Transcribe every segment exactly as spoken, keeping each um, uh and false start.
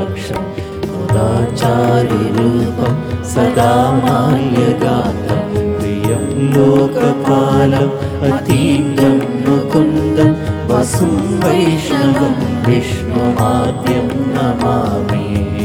माल्यदाक्षं मुदाचार्यरूपं सदा माल्यगात्रं प्रियं लोकपालम् अतीन्द्रं मुकुन्दं वसुं वैष्णवं विष्णुमाद्यं नमामि।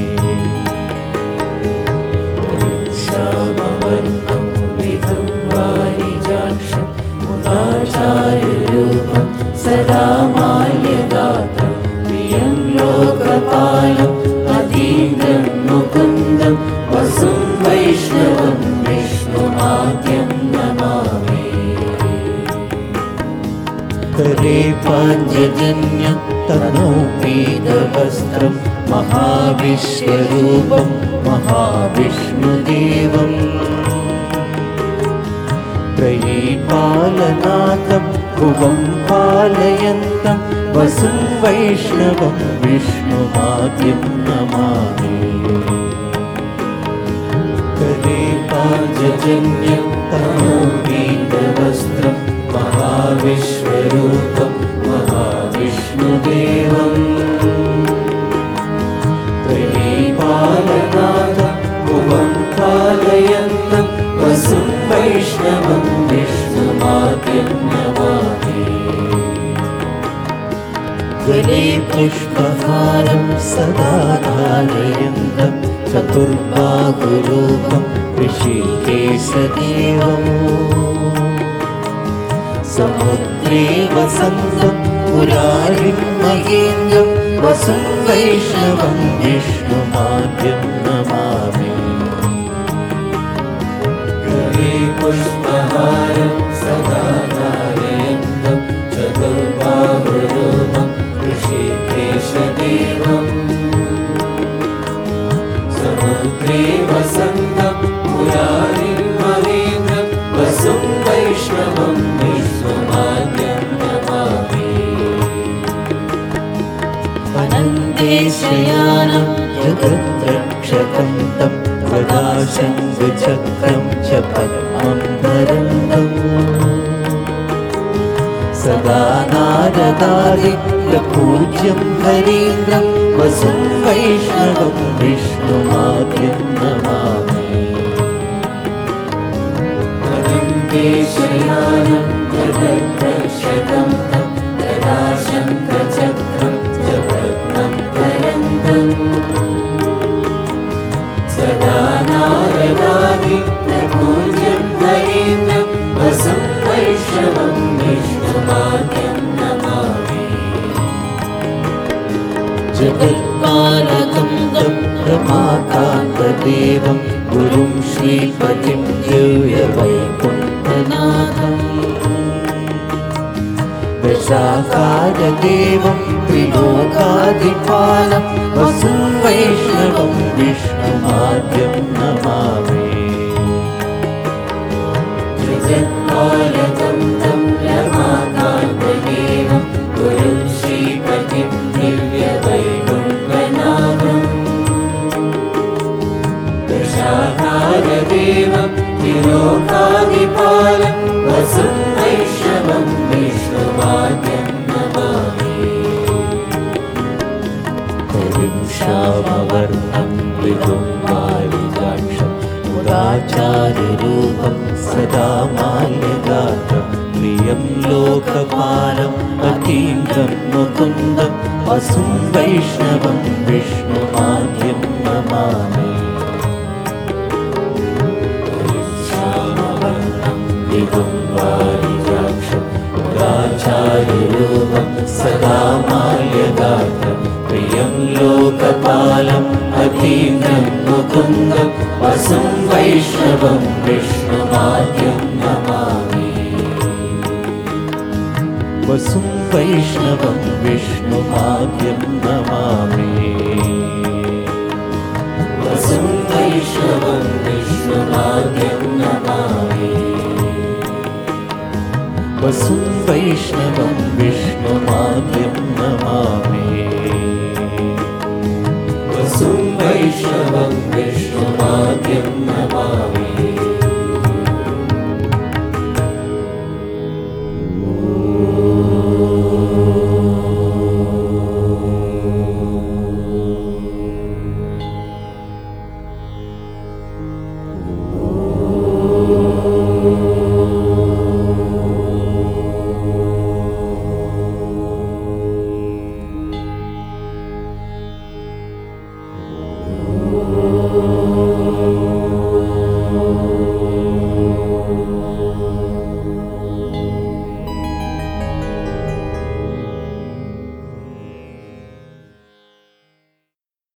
श्यामवर्णं विधुं वारिजाक्षं मुदाचार्यरूपं सदा माल्यगात्रं प्रियं लोकपालम् अतीन्द्रं मुकुन्दं वसुं वैष्णवं विष्णुमाद्यं नमामि। करे पाञ्चजन्यं तनौ पीतवस्त्रं महाविश्वरूपं महाविष्णुदेवम् त्रयीपालनाथं भुवं पालयन्तं वसुं वैष्णवं विष्णुमाद्यं नमामि। करे पाञ्चजन्यं तनौ पीतवस्त्रं महाविश्वरूपं महाविष्णुदेवम् त्रयीपालनाथं भुवं पालयन्तं वसुं वैष्णवं विष्णुमाद्यं नमामि। गले पुष्पहारं सदा धारयन्तं चतुर्बाहुरूपं ऋषिकेशदेवम् समुद्रे वसन्तं पुरारिं महेन्द्रं वसुं वैष्णवं विष्णुमाद्यं नमामि। गले पुष्पहारं सदा धारयन्तं चतुर्बाहुरूपं ऋषिकेशदेवम् समुद्रे वसन्तं पुरारिं महेन्द्रं वसुं वैष्णवं विष्णुमाद्यं नमामि। अनन्ते शयानं जगद्रक्षकं तं सदा शङ्खचक्रं च पद्मं धरन्तम् सदा नारदादित्यपूज्यं हरीन्द्रं वसुं वैष्णवं विष्णुमाद्यं नमामि। अनन्ते शयानं जगद्रक्षकं तं सदा शङ्खचक्रं च पद्मं धरन्तम् सदा नारदादित्यपूज्यं हरीन्द्रं वसुं वैष्णवं विष्णुमाद्यं नमामि। जगत्पालकं तं रमाकान्तदेवं गुरुं श्रीपतिं दिव्यवैकुण्ठनाथम् दशाकारदेवं त्रिलोकाधिपालं वसुं वैष्णवं विष्णुमाद्यं नमामि। जगत्पालकं तं रमाकान्तदेवं गुरुं श्रीपतिं दिव्यवैकुण्ठनाथम् दशाकारदेवं त्रिलोकाधिपालं वसुं वैष्णवं विष्णुमाद्यं नमामि। हरिं श्यामवर्णं विधुं वारिजाक्षं मुदाचार्यरूपं सदा माल्यगात्रं प्रियं लोकपालम् अतीन्द्रं मुकुन्दं वसुं वैष्णवं विष्णुमाद्यं नमामि। विधुं वारिजाक्षं मुदाचार्यरूपं सदा माल्यगात्रं प्रियं लोकपालम् अतीन्द्रं मुकुन्दं वसुं वैष्णवं विष्णुमाद्यं नमामि। वसुं वैष्णवं विष्णुमाद्यं नमामि। वसुं वैष्णवं विष्णुमाद्यं नमामि। वसुं वैष्णवं विष्णुमाद्यं नमामि। वसुं वैष्णवं